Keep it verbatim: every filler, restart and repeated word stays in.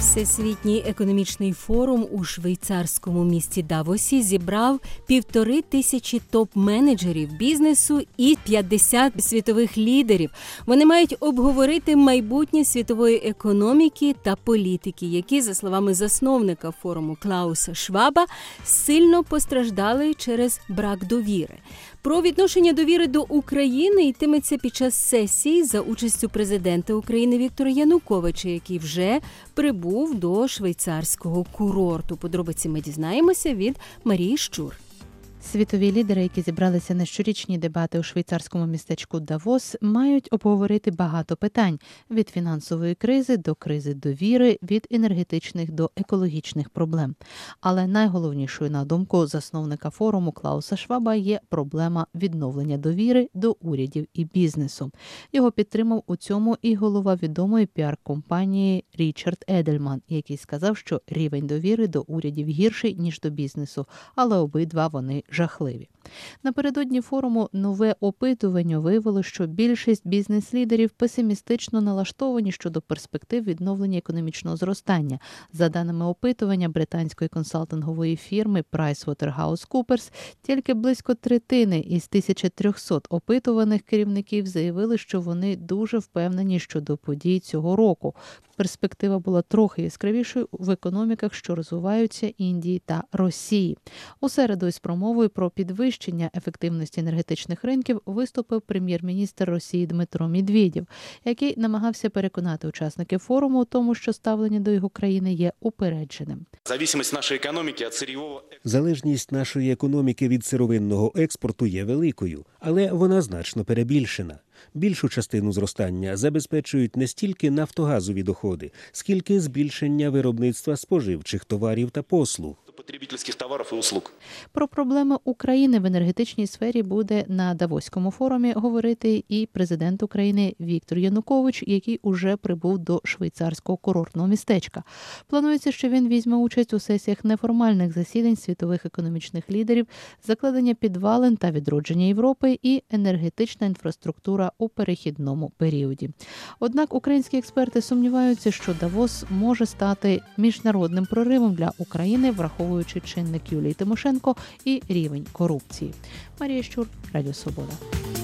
Всесвітній економічний форум у швейцарському місті Давосі зібрав півтори тисячі топ-менеджерів бізнесу і п'ятдесят світових лідерів. Вони мають обговорити майбутнє світової економіки та політики, які, за словами засновника форуму Клауса Шваба, сильно постраждали через брак довіри. Про відношення довіри до України йтиметься під час сесії за участю президента України Віктора Януковича, який вже прибув до швейцарського курорту. Подробиці ми дізнаємося від Марії Щур. Світові лідери, які зібралися на щорічні дебати у швейцарському містечку Давос, мають обговорити багато питань – від фінансової кризи до кризи довіри, від енергетичних до екологічних проблем. Але найголовнішою, на думку засновника форуму Клауса Шваба, є проблема відновлення довіри до урядів і бізнесу. Його підтримав у цьому і голова відомої піар-компанії Річард Едельман, який сказав, що рівень довіри до урядів гірший, ніж до бізнесу, але обидва вони жахливі. Напередодні форуму нове опитування виявило, що більшість бізнес-лідерів песимістично налаштовані щодо перспектив відновлення економічного зростання. За даними опитування британської консалтингової фірми PricewaterhouseCoopers, тільки близько третини із тисячі трьохсот опитуваних керівників заявили, що вони дуже впевнені щодо подій цього року. Перспектива була трохи яскравішою в економіках, що розвиваються Індії та Росії. У середу із промовою про підвищення ефективності енергетичних ринків виступив прем'єр-міністр Росії Дмитро Медведєв, який намагався переконати учасників форуму у тому, що ставлення до його країни є упередженим. Залежність нашої економіки від сир'євого... Залежність нашої економіки від сировинного експорту є великою, але вона значно перебільшена. Більшу частину зростання забезпечують не стільки нафтогазові доходи, скільки збільшення виробництва споживчих товарів та послуг. Потребительських товарів і услуг. Про проблеми України в енергетичній сфері буде на Давоському форумі говорити і президент України Віктор Янукович, який уже прибув до швейцарського курортного містечка. Планується, що він візьме участь у сесіях неформальних засідань світових економічних лідерів, закладення підвалин та відродження Європи і енергетична інфраструктура у перехідному періоді. Однак українські експерти сумніваються, що Давос може стати міжнародним проривом для України, враховуючи чинник Юлії Тимошенко і рівень корупції. Марія Щур, Радіо Свобода.